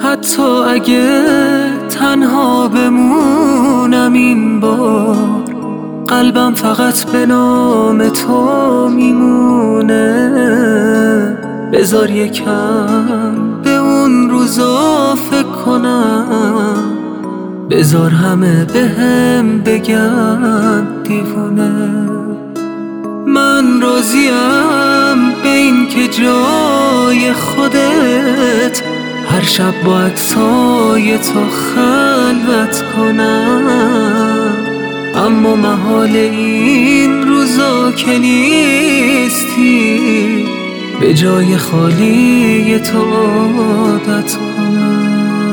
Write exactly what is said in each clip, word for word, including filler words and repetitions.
حتی اگه تنها بمونم این بار، قلبم فقط به نام تو میمونه. بذار یکم به اون روزا فکر کنم، بذار همه بهم بگن دیوونه. من راضیم به این که جای خودت هر شب با عکسای تو خلوت کنم، اما محال این روزا که نیستی به جای خالی تو عادت کنم.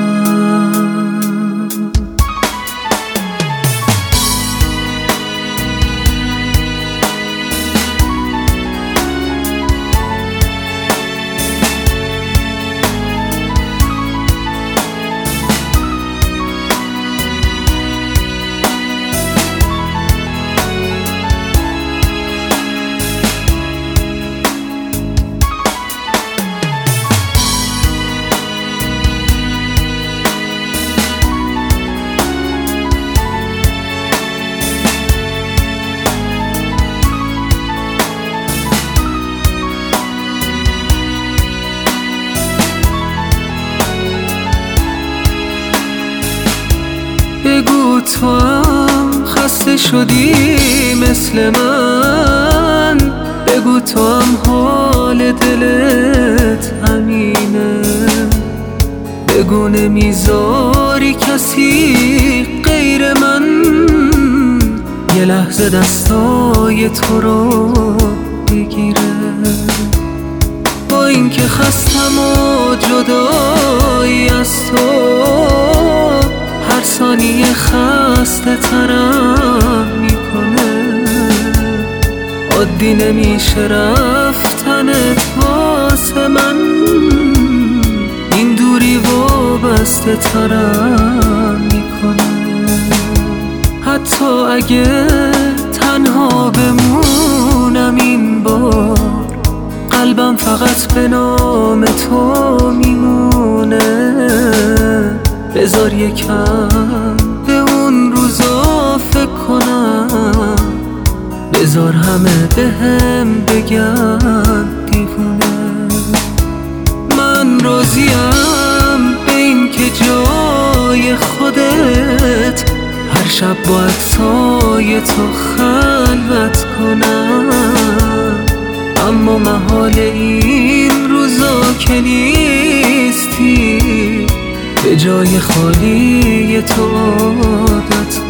بگو تو هم خسته شدی مثل من، بگو تو هم حال دلت همینه، بگو نمیذاری کسی غیر من یه لحظه دستای تو رو بگیره. با اینکه خستم و جدایی از تو، هر ثانیه خسته ترم میکنه. عادی نمیشه رفتنت واسه من، این دوری وابسته ترم میکنه. حتی اگه تنها بمونم این بار، قلبم فقط به نام تو میمونه. بذار یکم به اون روزا فکر کنم، بذار همه بهم بگن دیوونه. من راضیم به این که جای خودت هر شب با عکسای تو خلوت کنم، اما محال این روزا که نیستی به جای خالی تو عادت